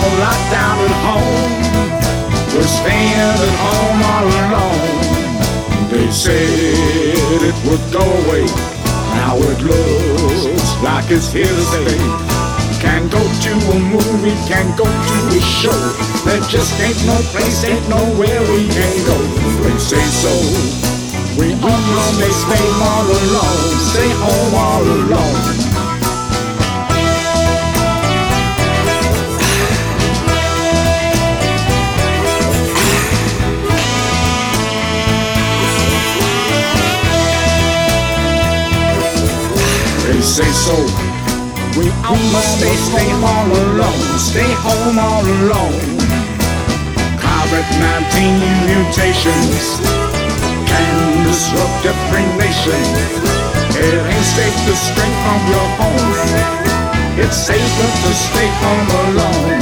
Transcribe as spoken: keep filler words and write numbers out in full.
all locked down at home. We're staying at home all alone. They said it would go away. Now it looks like it's here to stay. Can't go to a movie, can't go to a show. There just ain't no place, ain't nowhere we can go. They say so. We almost may stay all alone, stay home all alone. They say so. We almost may stay all alone, stay home all alone. COVID nineteen mutations can disrupt every nation. It ain't safe to stray from your home. It's safer to stay home alone.